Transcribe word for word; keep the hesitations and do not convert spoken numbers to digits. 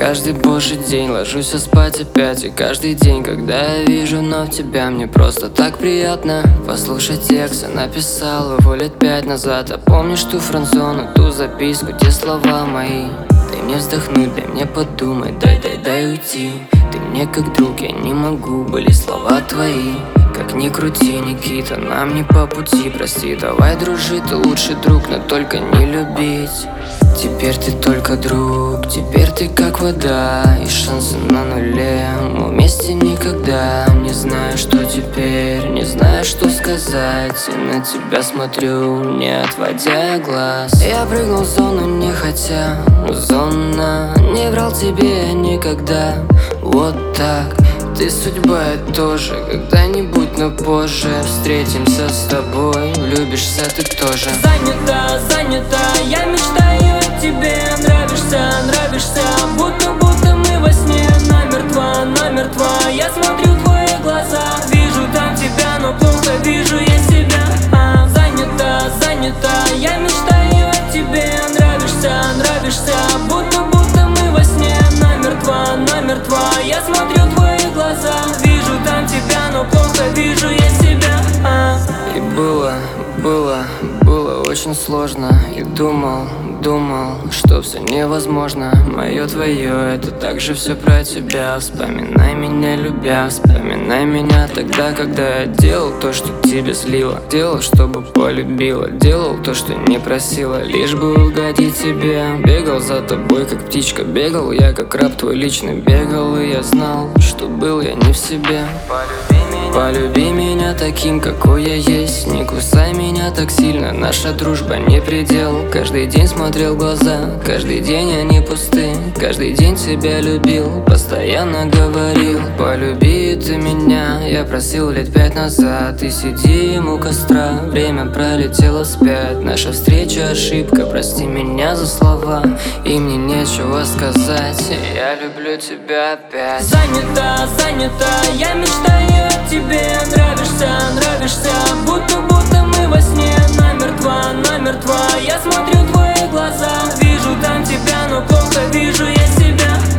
каждый божий день ложусь я спать опять. И каждый день, когда я вижу вновь тебя, мне просто так приятно послушать текст. Я написал его лет пять назад. А помнишь ту френдзону, ту записку, те слова мои? Дай мне вздохнуть, дай мне подумать, дай, дай, дай уйти. Ты мне как друг, я не могу, были слова твои. Как ни крути, Никита, нам не по пути, прости. Давай дружить, ты лучший друг, но только не любить. Теперь ты только друг, теперь ты как вода, и шансы на нуле. Мы вместе никогда. Не знаю, что теперь, не знаю, что сказать. И на тебя смотрю, не отводя глаз. Я прыгнул в зону не хотя, зона. Не врал тебе я никогда, вот так. Ты судьба, я тоже, когда-нибудь, но позже встретимся с тобой, влюбишься ты тоже. Занята, занята, я мечтаю о тебе. Нравишься, нравишься, будто, будто мы во сне. Намертво, намертво, я смотрю в твои глаза. Вижу там тебя, но плохо вижу я себя. а, Занята, занята, я мечтаю о тебе. Нравишься, нравишься, будто, будто мы во сне. Намертво, намертво, я смотрю в твои глаза. Вижу там тебя, но плохо вижу я себя. а. И было, было, было очень сложно. И думал, думал, что все невозможно. Мое твое, это также все про тебя. Вспоминай меня, любя, вспоминай меня тогда, когда я делал то, что тебе слило. Делал, чтобы полюбила, делал то, что не просила, лишь бы угодить тебе. Бегал за тобой, как птичка, бегал я, как раб твой личный. Бегал, и я знал, что был я не в себе. Полюби меня, полюби меня таким, какой я есть. Не кусай меня так сильно, наша дружба не предел. Каждый день смотрел в глаза, каждый день они пусты. Каждый день тебя любил, постоянно говорил: полюби ты меня. Я просил лет пять назад, и сидим у костра. Время пролетело вспять, наша встреча ошибка. Прости меня за слова, и мне нечего сказать. Я люблю тебя опять. Занята, занята, я мечтаю о тебе. Нравишься, нравишься, будто, будто мы во сне. Намертво, намертво, я смотрю в твои глаза. Вижу там тебя, но плохо вижу я себя.